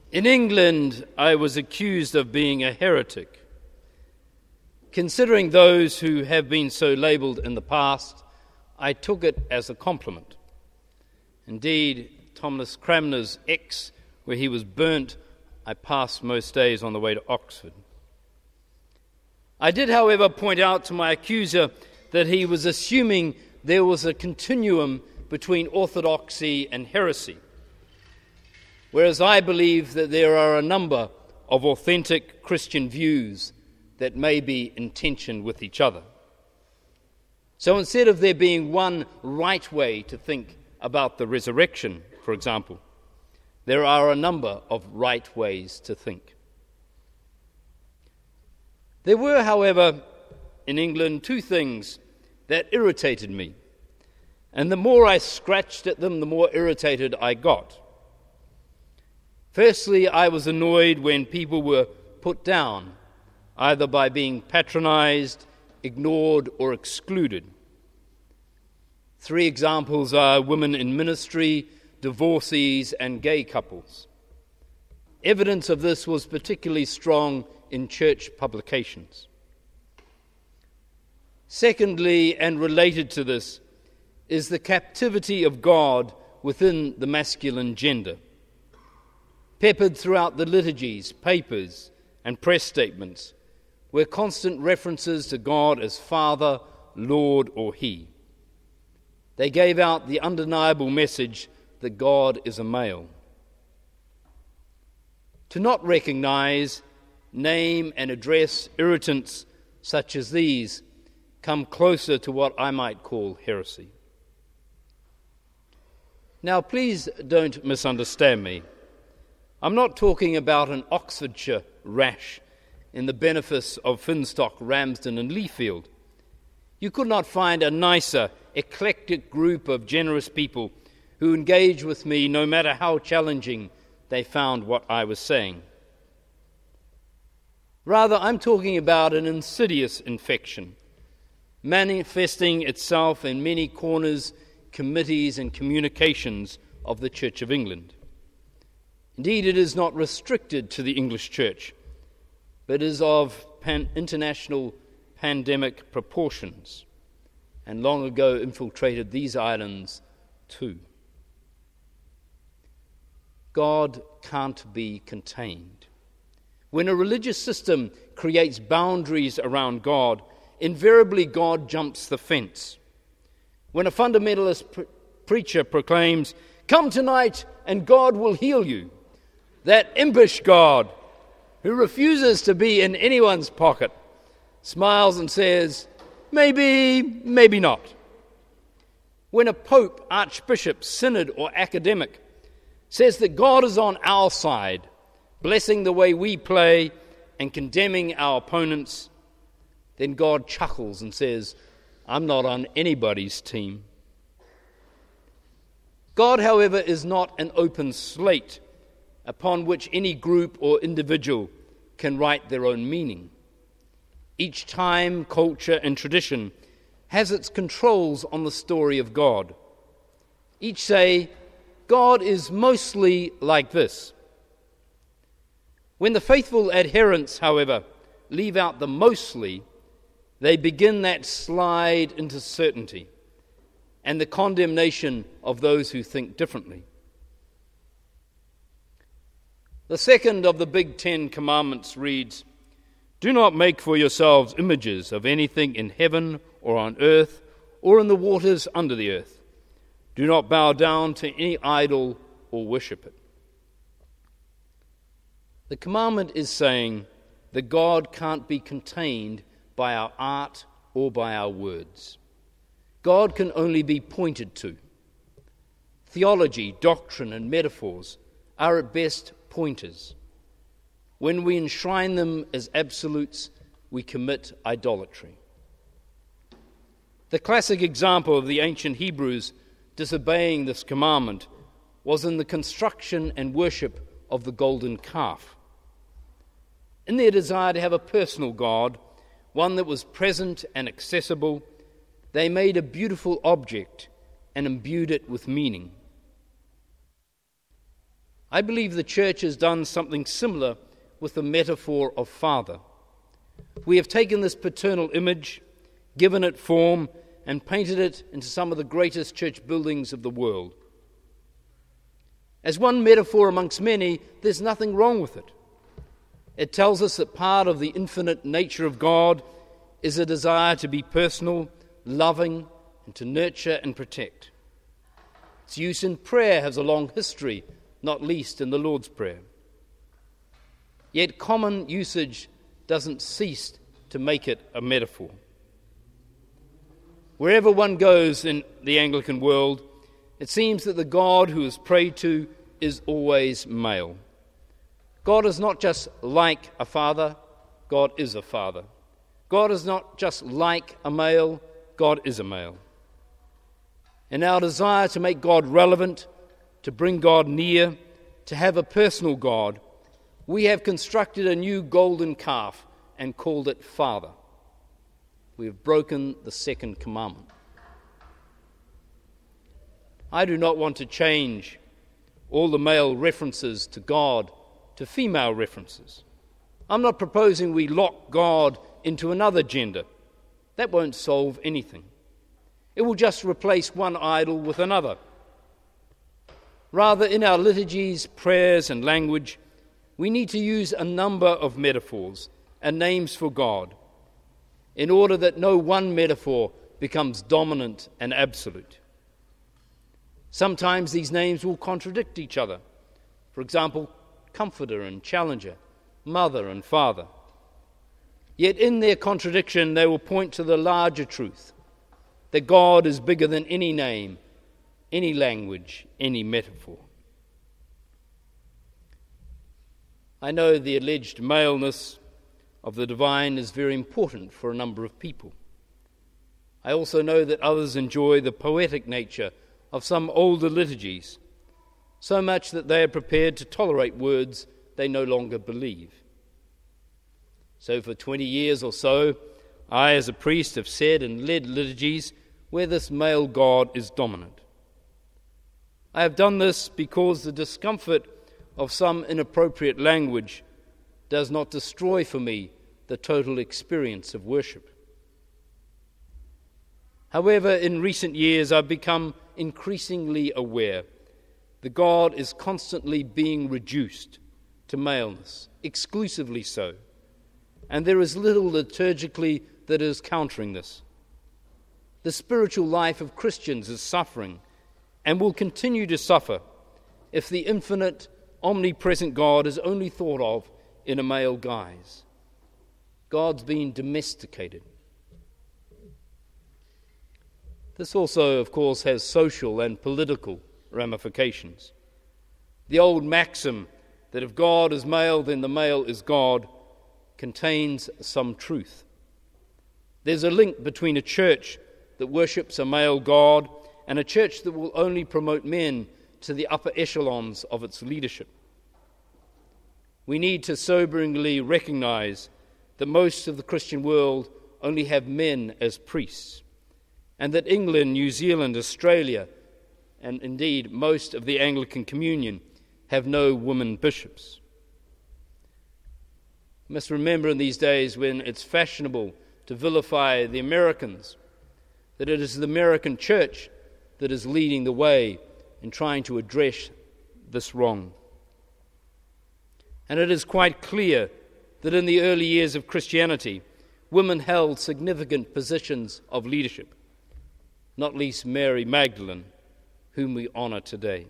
In England, I was accused of being a heretic. Considering those who have been so labelled in the past, I took it as a compliment. Indeed, Thomas Cranmer's X, where he was burnt, I passed most days on the way to Oxford. I did, however, point out to my accuser that he was assuming there was a continuum between orthodoxy and heresy, whereas I believe that there are a number of authentic Christian views that may be in tension with each other. So instead of there being one right way to think about the resurrection, for example, there are a number of right ways to think. There were, however, in England, two things that irritated me, and the more I scratched at them, the more irritated I got. Firstly, I was annoyed when people were put down, either by being patronized, ignored, or excluded. Three examples are women in ministry, divorcees, and gay couples. Evidence of this was particularly strong in church publications. Secondly, and related to this, is the captivity of God within the masculine gender. Peppered throughout the liturgies, papers, and press statements were constant references to God as Father, Lord, or He. They gave out the undeniable message that God is a male. To not recognize, name, and address irritants such as these come closer to what I might call heresy. Now, please don't misunderstand me. I'm not talking about an Oxfordshire rash in the benefice of Finstock, Ramsden and Leafield. You could not find a nicer, eclectic group of generous people who engaged with me no matter how challenging they found what I was saying. Rather, I'm talking about an insidious infection, manifesting itself in many corners, committees and communications of the Church of England. Indeed, it is not restricted to the English Church, but is of international pandemic proportions, and long ago infiltrated these islands too. God can't be contained. When a religious system creates boundaries around God, invariably God jumps the fence. When a fundamentalist preacher proclaims, "Come tonight and God will heal you," that impish God, who refuses to be in anyone's pocket, smiles and says, "Maybe, maybe not." When a pope, archbishop, synod, or academic says that God is on our side, blessing the way we play and condemning our opponents, then God chuckles and says, "I'm not on anybody's team." God, however, is not an open slate upon which any group or individual can write their own meaning. Each time, culture, and tradition has its controls on the story of God. Each say, God is mostly like this. When the faithful adherents, however, leave out the mostly, they begin that slide into certainty and the condemnation of those who think differently. The second of the big 10 commandments reads, "Do not make for yourselves images of anything in heaven or on earth or in the waters under the earth. Do not bow down to any idol or worship it." The commandment is saying that God can't be contained by our art or by our words. God can only be pointed to. Theology, doctrine, and metaphors are at best pointers. When we enshrine them as absolutes, we commit idolatry. The classic example of the ancient Hebrews disobeying this commandment was in the construction and worship of the golden calf. In their desire to have a personal God, one that was present and accessible, they made a beautiful object and imbued it with meaning. I believe the church has done something similar with the metaphor of father. We have taken this paternal image, given it form, and painted it into some of the greatest church buildings of the world. As one metaphor amongst many, there's nothing wrong with it. It tells us that part of the infinite nature of God is a desire to be personal, loving, and to nurture and protect. Its use in prayer has a long history, not least in the Lord's Prayer. Yet common usage doesn't cease to make it a metaphor. Wherever one goes in the Anglican world, it seems that the God who is prayed to is always male. God is not just like a father, God is a father. God is not just like a male, God is a male. In our desire to make God relevant, to bring God near, to have a personal God, we have constructed a new golden calf and called it Father. We have broken the second commandment. I do not want to change all the male references to God to female references. I'm not proposing we lock God into another gender. That won't solve anything. It will just replace one idol with another. Rather, in our liturgies, prayers, and language, we need to use a number of metaphors and names for God in order that no one metaphor becomes dominant and absolute. Sometimes these names will contradict each other. For example, Comforter and Challenger, Mother and Father. Yet in their contradiction, they will point to the larger truth, that God is bigger than any name, any language, any metaphor. I know the alleged maleness of the divine is very important for a number of people. I also know that others enjoy the poetic nature of some older liturgies, so much that they are prepared to tolerate words they no longer believe. So for 20 years or so, I as a priest have said and led liturgies where this male God is dominant. I have done this because the discomfort of some inappropriate language does not destroy for me the total experience of worship. However, in recent years I've become increasingly aware that God is constantly being reduced to maleness, exclusively so, and there is little liturgically that is countering this. The spiritual life of Christians is suffering and will continue to suffer if the infinite, omnipresent God is only thought of in a male guise. God's been domesticated. This also, of course, has social and political ramifications. The old maxim that if God is male, then the male is God contains some truth. There's a link between a church that worships a male God and a church that will only promote men to the upper echelons of its leadership. We need to soberingly recognize that most of the Christian world only have men as priests, and that England, New Zealand, Australia, and indeed most of the Anglican Communion have no women bishops. We must remember in these days when it's fashionable to vilify the Americans, that it is the American church that is leading the way in trying to address this wrong. And it is quite clear that in the early years of Christianity, women held significant positions of leadership, not least Mary Magdalene, whom we honor today.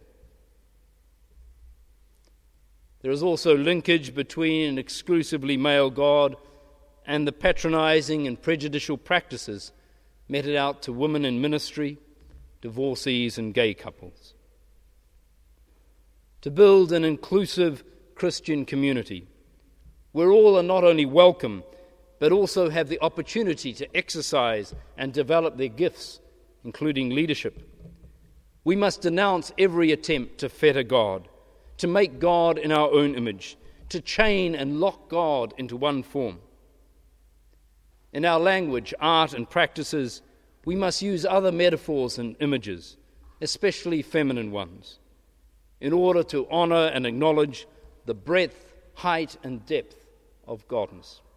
There is also linkage between an exclusively male God and the patronizing and prejudicial practices meted out to women in ministry, divorcees, and gay couples. To build an inclusive Christian community where all are not only welcome but also have the opportunity to exercise and develop their gifts, including leadership, we must denounce every attempt to fetter God, to make God in our own image, to chain and lock God into one form. In our language, art, and practices, we must use other metaphors and images, especially feminine ones. in order to honor and acknowledge the breadth, height, and depth of Godness.